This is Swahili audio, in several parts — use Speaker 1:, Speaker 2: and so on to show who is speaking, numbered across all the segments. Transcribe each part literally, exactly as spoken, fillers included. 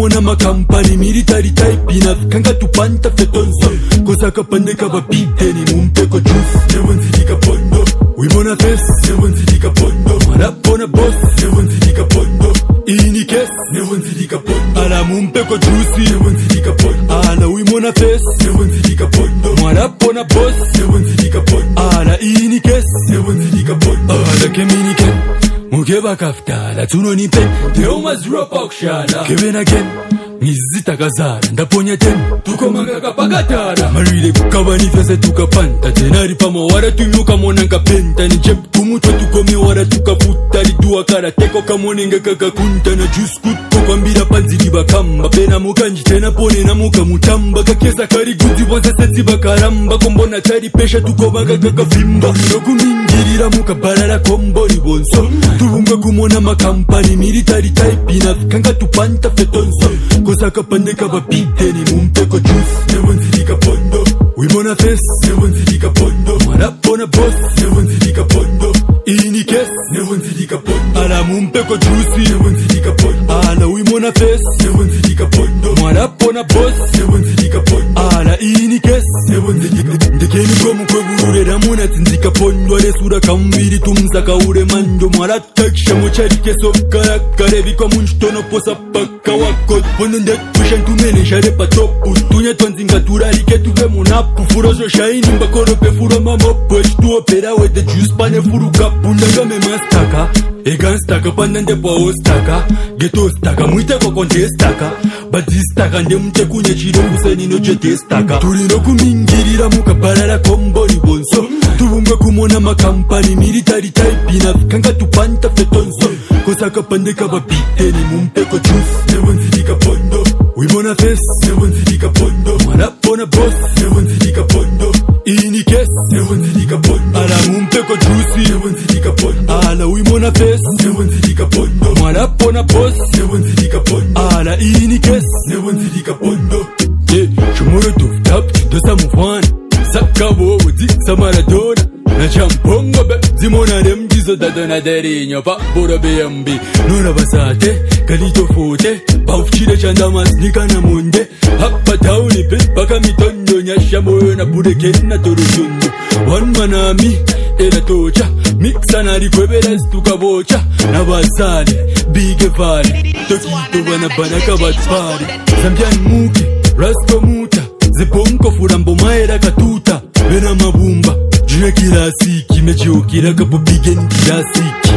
Speaker 1: kumona makampani military type inafika tupanta fetonso kosaka pandeka bapiteni mumpeko juice newonzilika pondo wimona face newonzilika pondo marapona boss newonzilika pondo ini kes newonzilika pondo ala mumpeko juice newonzilika pondo ala wimona face newonzilika pondo marapona boss newonzilika pondo ala ini kes newonzilika pondo ala keminike mugeba kaftala tunonipe teoma zero pakshana keben again mizita kazara ndaponya ten tukomanga kapakatara marire kukabani fese tukapanta tenari pama wara tunyuka monanga penta ni jeb kumuto tukome wara tukafuta lidua kara teko kamonenge kakakunta na juice kut kwambira panzili bakamba pena mukanji tena pone na muka mutamba kakeza kari guzi bonse setsi bakaramba kombona tari pesha tukomanga kakavimba nokumingirira muka barara kombori bonso tubunga kumona makampani military type inafika tupanta fetonso kosaka pandeka bapiteni mumpeko juice newonzilika pondo wimona face newonzilika pondo marapona boss newonzilika pondo ini kes newonzilika pondo ala mumpeko juice newonzilika pondo ala wimona face newonzilika pondo marapona boss newonzilika pondo ala ini kes newonzilika ndekeni komu kweburure ramuna tinzika pondo resura kambiri tumzaka ure mando maratakisha mocharike sokara karevi kwa munchtono posa paka wako pondo nde tushen tumene share patopu tunya twanzinga turarike tuve munapu furozo shaini mbakoro pe furo mamopo echtuo pera wede juice pane furu kapu ndagame mastaka egan staka pandande po ostaka geto staka muite kwa konte staka badi staka nde mte kunye chiro kuseni no jete staka turino kumingirira muka barara kombori bonso tubunga kumona makampani military type inafika tupanta fetonso kosaka pandeka bapiteni mumpeko juice newonzilika pondo wimona face newonzilika pondo marapona boss newonzilika pondo ini kes newonzilika pondo ala mumpeko juice newonzilika pondo ala wimona face newonzilika pondo marapona boss newonzilika pondo ala ini kes newonzilika pondo yeah shumuro tuftap dosa mufana sakabo wudi samaradona na champongo be zimona dem jizo dadona derinyo pa bora bmb nora basate kalito fote bafchire chandamas nikana munde hapa tauni pe baka mitondo nyasha moyo na bureke na torusundo one manami era tocha mixa na rikwebera tukabocha na basale bige vale tokito bana bana kabatpari zambian muke rasto muta ziponko furambo maera katuta bena mabumba june kirasiki mejiokira kapo bigen kirasiki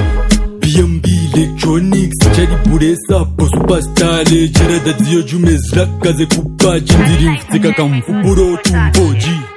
Speaker 1: B M B electronics chari buresa po superstar chera dadziyo jumezra kaze kupa chindiri mftika kamfupuro tumboji